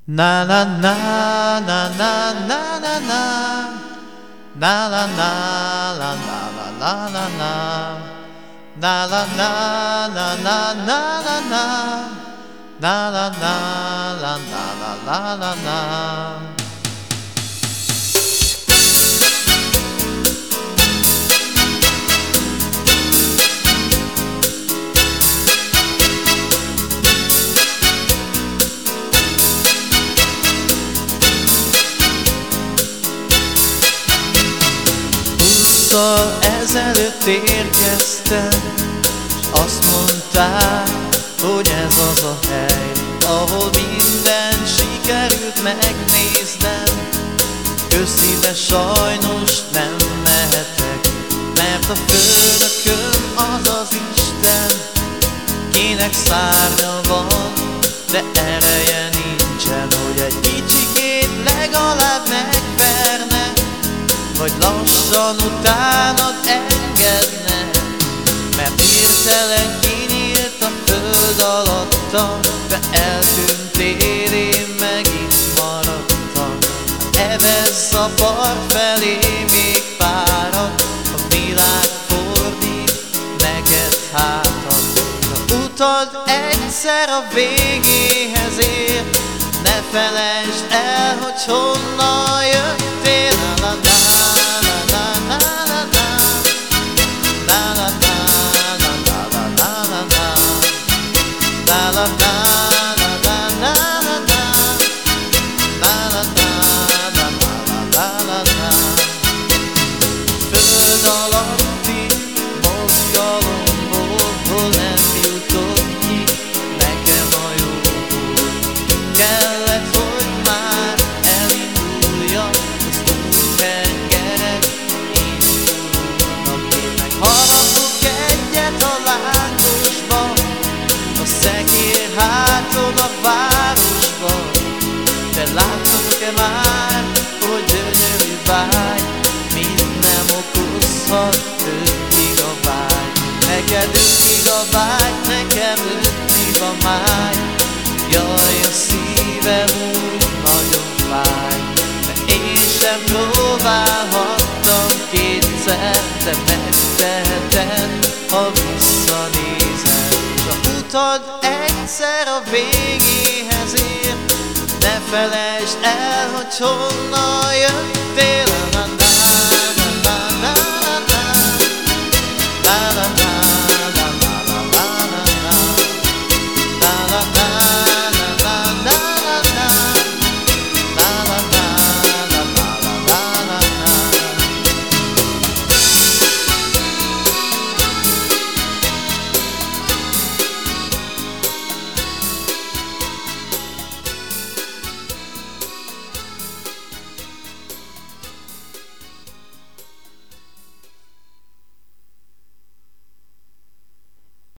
Na na na na na na na na na la na la na la la la na na la na na na na na na na la na la na la la la na. Ezelőtt érkeztem, s azt mondták, hogy ez az a hely, ahol minden sikerült megnéznem. Köszi, de sajnos nem mehetek, mert a földökön az az Isten, kinek szárnya van, de ereje nincsen, hogy egy kicsikét legalább megverne, vagy lassan utánad engedne, mert hirtelen kinyílt a föld alattam, de eltűntél, én meg itt maradtam. Evezz a part felé, még fárad, a világ fordít neked hátat. Ha utad egyszer a végéhez ér, ne felejtsd el, hogy honnan jöttél. Föld alatti mozgalomból, hol nem jutott ki nekem a jóból. Kellett, hogy már elinduljak, az úthengerek indulnak. Én meg harapok egyet a lángosba, a szekér háton a városban. Te látod-e már, hogy gyönyörű vágy, mind nem okozhat öttig a vágy. Neked öttig a vágy, nekem öttig a máj. Jaj, a szívem úgy nagyon fáj, de én sem próbálhattam kétszer, de megteheted, ha visszanézed. Ha utad egyszer a végéhez ér, ne felejtsd el, hogy honnan jöttél.